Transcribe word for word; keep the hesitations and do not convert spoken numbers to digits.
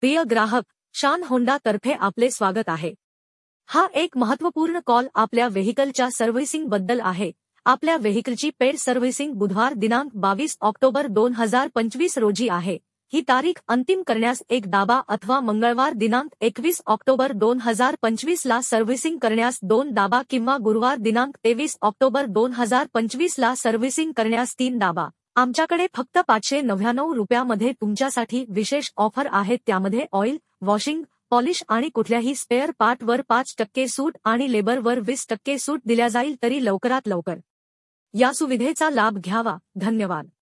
प्रिय ग्राहक, शान होंडा तर्फे आपले स्वागत आहे। हा एक महत्त्वपूर्ण कॉल आपल्या व्हेइकलच्या सर्व्हिसिंग बद्दल आहे। आपल्या व्हेइकलची पेड सर्व्हिसिंग बुधवार दिनांक बावीस ऑक्टोबर दोन हजार पंचवीस रोजी आहे। ही तारीख अंतिम करण्यास एक दाबा अथवा मंगळवार दिनांक एकवीस ऑक्टोबर दोन हजार पंचवीस ला सर्व्हिसिंग करण्यास दोन दाबा किंवा गुरुवार दिनांक तेवीस ऑक्टोबर दोन हजार पंचवीस ला सर्व्हिसिंग करण्यास तीन दाबा। आमच्याकडे फक्त पाचशे नव्याण्णव रुपयामध्ये तुमच्यासाठी विशेष ऑफर आहेत, त्यामध्ये ऑइल, वॉशिंग, पॉलिश आणि कुठल्याही स्पेअर पार्टवर पाच टक्के सूट आणि लेबरवर वीस टक्के सूट दिल्या जाईल। तरी लवकरात लवकर या सुविधेचा लाभ घ्यावा। धन्यवाद।